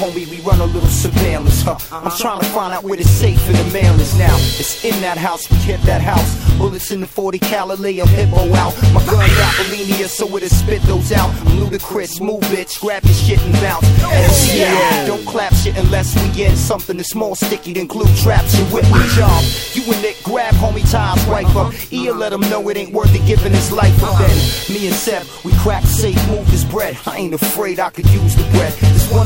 homie, we run a little surveillance, huh? I'm trying to find out where the safe and the mail is now. It's in that house, we hit that house. Bullets in the 40 cal, lay them hippo out. My gun got Bellini, so it'll spit those out. I'm ludicrous, move bitch, grab your shit and bounce. Yeah. Don't clap shit unless we in something that's more sticky than glue traps. You with my job, you and Nick grab homie ties, wipe up. Ear let him know it ain't worth it giving his life up. Then me and Seb, we crack safe, move this bread. I ain't afraid I could use the bread. This one